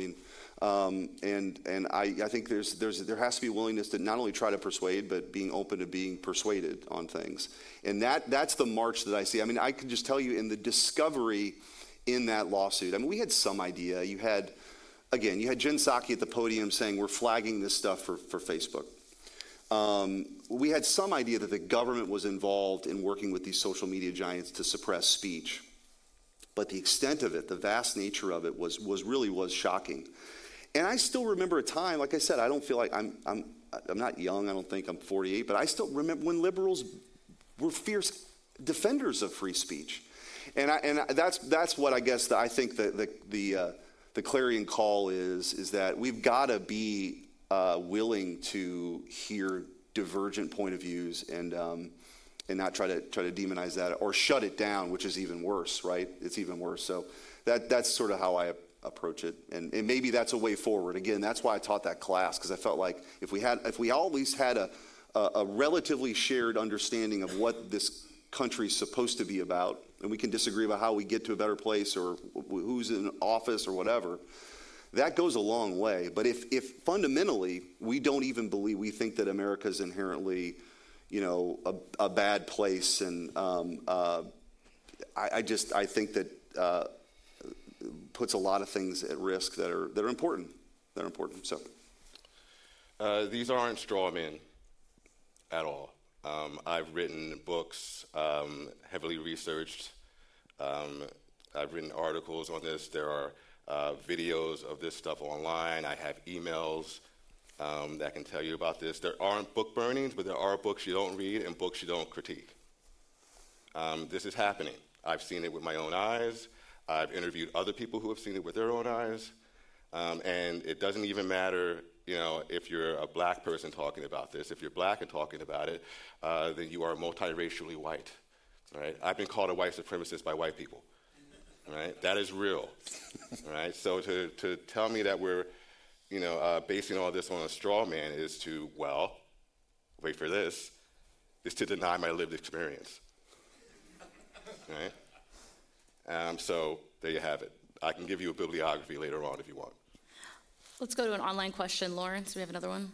and I think there has to be a willingness to not only try to persuade, but being open to being persuaded on things. And that's the march that I see. I mean, I can just tell you in the discovery in that lawsuit, I mean, we had some idea. You had Jen Psaki at the podium saying we're flagging this stuff for Facebook. We had some idea that the government was involved in working with these social media giants to suppress speech, but the extent of it, the vast nature of it, was really shocking. And I still remember a time, like I said, I don't feel like I'm not young. I don't think I'm 48, but I still remember when liberals were fierce defenders of free speech, and that's what I guess I think the clarion call is that we've got to be willing to hear divergent point of views and not try to demonize that or shut it down, which is even worse, right? It's even worse. So that's sort of how I approach it, and maybe that's a way forward. Again, that's why I taught that class, because I felt like if we all at least had a relatively shared understanding of what this country's supposed to be about, and we can disagree about how we get to a better place or who's in office or whatever, that goes a long way. But if fundamentally we don't even believe, we think that America is inherently, a bad place, and I think that puts a lot of things at risk that are important. They're important. So these aren't straw men at all. I've written books, heavily researched. I've written articles on this. There are videos of this stuff online. I have emails that can tell you about this. There aren't book burnings, but there are books you don't read and books you don't critique. This is happening. I've seen it with my own eyes. I've interviewed other people who have seen it with their own eyes. And it doesn't even matter, if you're a black person talking about this. If you're black and talking about it, then you are multiracially white. Right? I've been called a white supremacist by white people. Right? That is real. Right? So to tell me that we're, basing all this on a straw man is to, wait for this, is to deny my lived experience. Right? So there you have it. I can give you a bibliography later on if you want. Let's go to an online question. Lawrence, do we have another one?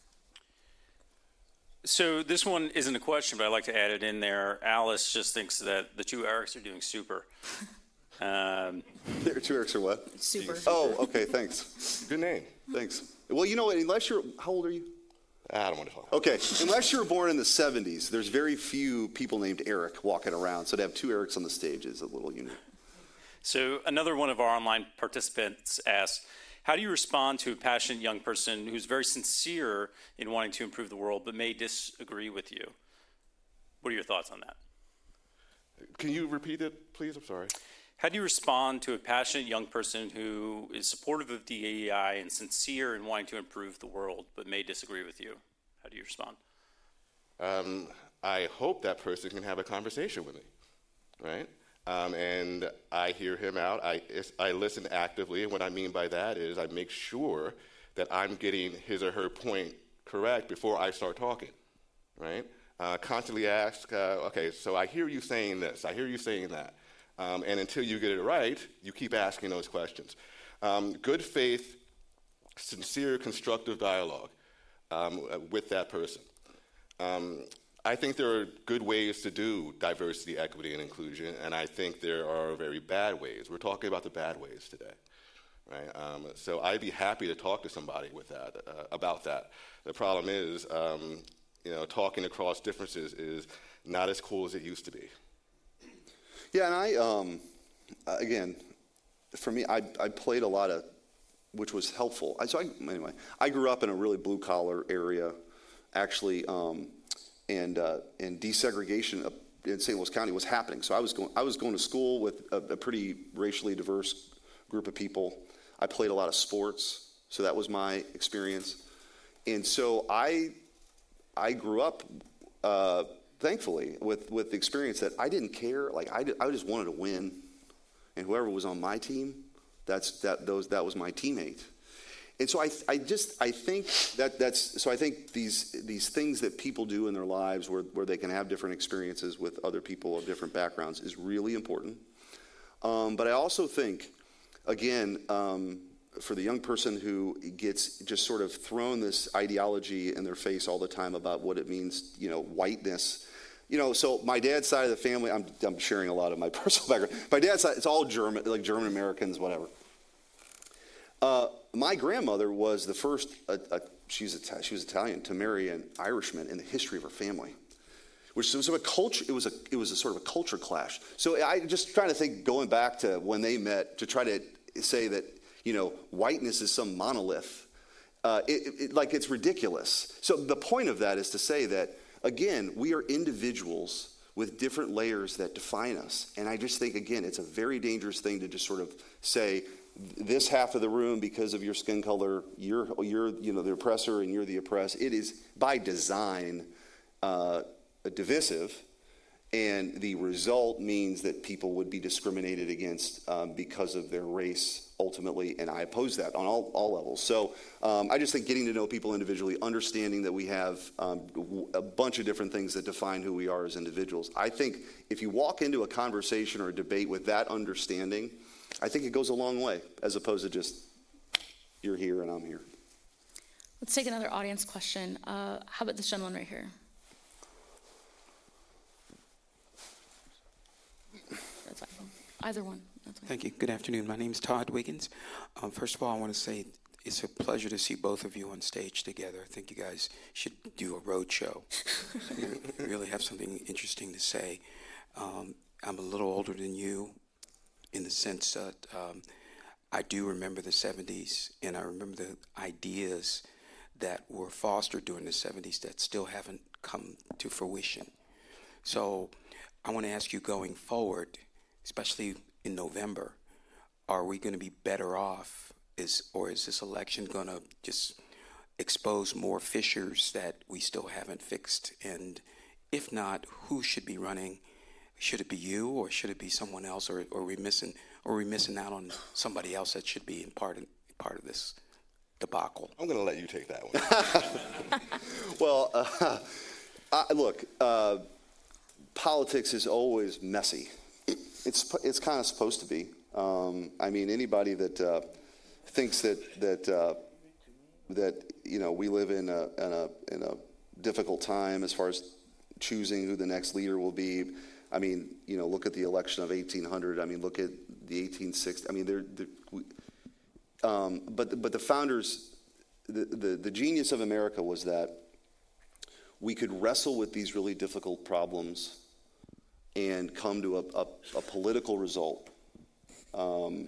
So this one isn't a question, but I'd like to add it in there. Alice just thinks that the two Erics are doing super. There, two Erics are what? Super. Oh, okay, thanks. Good name. Thanks. Well, unless you're, how old are you? I don't want to talk about Okay, unless you were born in the 70s, there's very few people named Eric walking around. So to have two Erics on the stage is a little unique. So another one of our online participants asked, how do you respond to a passionate young person who's very sincere in wanting to improve the world but may disagree with you? What are your thoughts on that? Can you repeat it, please? I'm sorry. How do you respond to a passionate young person who is supportive of DEI and sincere in wanting to improve the world but may disagree with you? How do you respond? I hope that person can have a conversation with me, right? And I hear him out. I listen actively, and what I mean by that is I make sure that I'm getting his or her point correct before I start talking, right? Constantly ask, okay, so I hear you saying this, I hear you saying that. And until you get it right, you keep asking those questions. Good faith, sincere, constructive dialogue with that person. I think there are good ways to do diversity, equity, and inclusion, and I think there are very bad ways. We're talking about the bad ways today, right? So I'd be happy to talk to somebody with that about that. The problem is, talking across differences is not as cool as it used to be. Yeah, and I, again, for me, I played a lot of, which was helpful. Anyway, I grew up in a really blue-collar area, actually, and desegregation in St. Louis County was happening. So I was going to school with a pretty racially diverse group of people. I played a lot of sports, so that was my experience. And so I grew up, thankfully, with the experience that I didn't care. Like I just wanted to win, and whoever was on my team, that was my teammate. And so I think these things that people do in their lives where they can have different experiences with other people of different backgrounds is really important. But I also think, again, for the young person who gets just sort of thrown this ideology in their face all the time about what it means, whiteness. So my dad's side of the family, I'm sharing a lot of my personal background. My dad's side, it's all German, like German Americans, whatever. My grandmother was the first, she was Italian, to marry an Irishman in the history of her family, which was a culture. It was a sort of a culture clash. So I just trying to think, going back to when they met, to try to say that whiteness is some monolith. It's ridiculous. So the point of that is to say that, again, we are individuals with different layers that define us. And I just think, again, it's a very dangerous thing to just sort of say, this half of the room, because of your skin color, you're the oppressor and you're the oppressed. It is by design divisive, and the result means that people would be discriminated against because of their race ultimately, and I oppose that on all levels. So I just think getting to know people individually, understanding that we have a bunch of different things that define who we are as individuals. I think if you walk into a conversation or a debate with that understanding, I think it goes a long way, as opposed to just, you're here and I'm here. Let's take another audience question. How about this gentleman right here? That's fine. Either one. That's fine. Thank you. Good afternoon. My name is Todd Wiggins. First of all, I want to say it's a pleasure to see both of you on stage together. I think you guys should do a road show. You really have something interesting to say. I'm a little older than you, in the sense that I do remember the 70s, and I remember the ideas that were fostered during the 70s that still haven't come to fruition. So I want to ask you, going forward, especially in November, are we going to be better off, or is this election going to just expose more fissures that we still haven't fixed? And if not, who should be running? Should it be you, or should it be someone else, or are we missing out on somebody else that should be in part of this debacle? I'm going to let you take that one. Well, look, politics is always messy. It's kind of supposed to be. I mean, anybody that thinks that we live in a difficult time as far as choosing who the next leader will be. I mean, look at the election of 1800. I mean, look at the 1860s. I mean, but the founders, the genius of America was that we could wrestle with these really difficult problems and come to a political result. And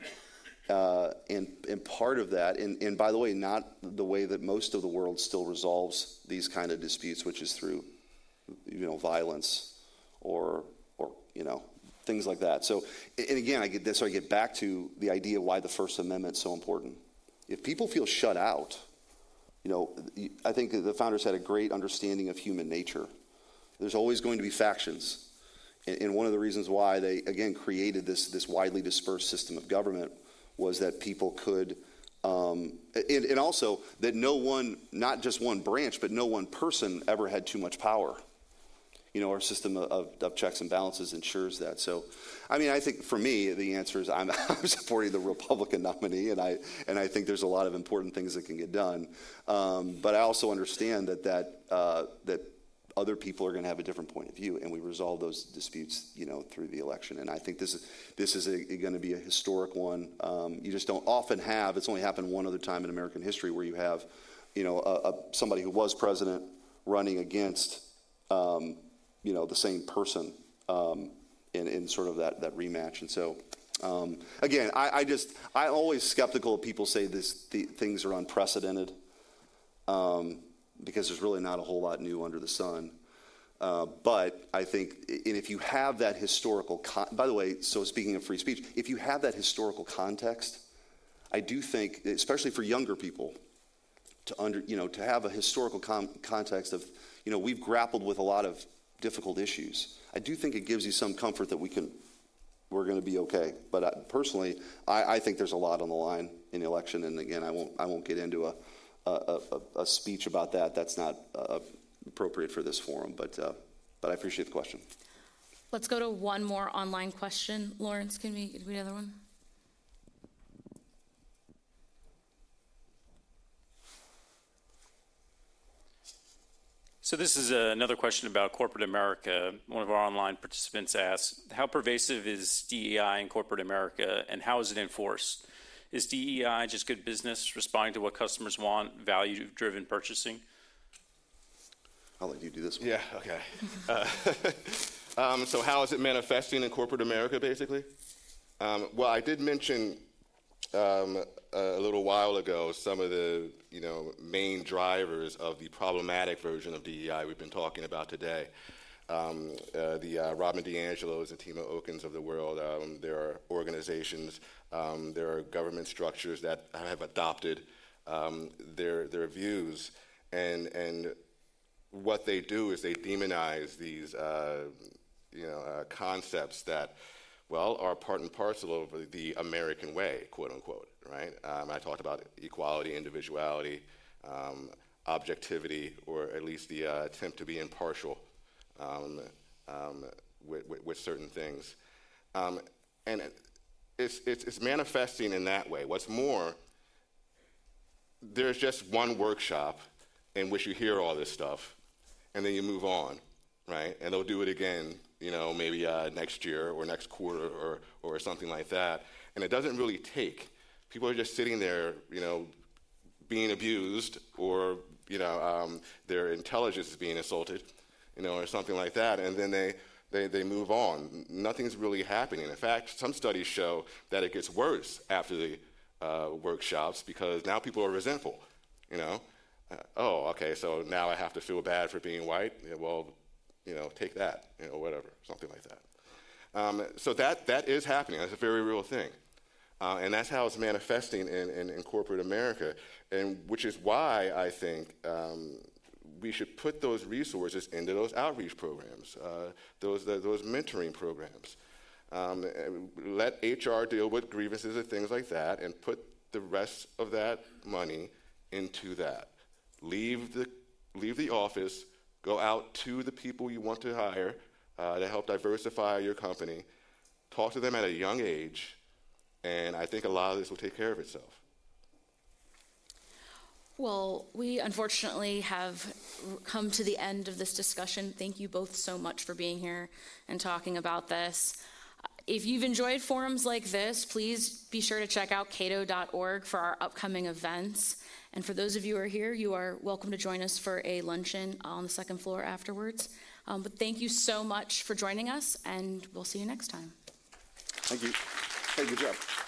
part of that, and by the way, not the way that most of the world still resolves these kind of disputes, which is through, violence or things like that. So, and again, I get back to the idea of why the First Amendment is so important. If people feel shut out, I think the founders had a great understanding of human nature. There's always going to be factions. And one of the reasons why they, again, created this widely dispersed system of government was that people could, and also that no one, not just one branch, but no one person ever had too much power. Our system of checks and balances ensures that. So, I think for me, the answer is I'm supporting the Republican nominee, and I think there's a lot of important things that can get done. But I also understand that other people are going to have a different point of view, and we resolve those disputes, through the election. And I think this is going to be a historic one. You just don't often have. It's only happened one other time in American history where you have, somebody who was president running against, the same person in sort of that rematch. And so, again, I'm always skeptical of people say things are unprecedented. Because there's really not a whole lot new under the sun. But I think, and if you have that historical, by the way, so speaking of free speech, if you have that historical context, I do think, especially for younger people, to have a historical context of, we've grappled with a lot of difficult issues. I do think it gives you some comfort that we're going to be okay. But personally, I think there's a lot on the line in the election. And again, I won't get into a speech about that. That's not appropriate for this forum, but I appreciate the question. Let's go to one more online question. Lawrence, can we do another one? So this is another question about corporate America. One of our online participants asked, how pervasive is DEI in corporate America, and how is it enforced? Is DEI just good business, responding to what customers want, value-driven purchasing? I'll let you do this one. Yeah, okay. So how is it manifesting in corporate America, basically? Well, I did mention a little while ago some of the main drivers of the problematic version of DEI we've been talking about today. The Robin DiAngelos and Tima Okins of the world. There are organizations, there are government structures that have adopted their views, and what they do is they demonize these concepts that, are part and parcel of the American way, quote unquote, right? I talked about equality, individuality, objectivity, or at least the attempt to be impartial with certain things. And it's manifesting in that way. What's more, there's just one workshop in which you hear all this stuff, and then you move on, right? And they'll do it again, maybe next year or next quarter or something like that. And it doesn't really take. People are just sitting there, being abused, or their intelligence is being assaulted, or something like that, and then they move on. Nothing's really happening. In fact, some studies show that it gets worse after the workshops, because now people are resentful. Oh, okay, so now I have to feel bad for being white. Yeah, well, take that, whatever, something like that. So that is happening. That's a very real thing. And that's how it's manifesting in corporate America, and which is why I think we should put those resources into those outreach programs, those mentoring programs. Let HR deal with grievances and things like that, and put the rest of that money into that. Leave the office, go out to the people you want to hire to help diversify your company, talk to them at a young age, and I think a lot of this will take care of itself. Well, we unfortunately have come to the end of this discussion. Thank you both so much for being here and talking about this. If you've enjoyed forums like this, please be sure to check out cato.org for our upcoming events. And for those of you who are here, you are welcome to join us for a luncheon on the second floor afterwards. But thank you so much for joining us, and we'll see you next time. Thank you. Hey, good job.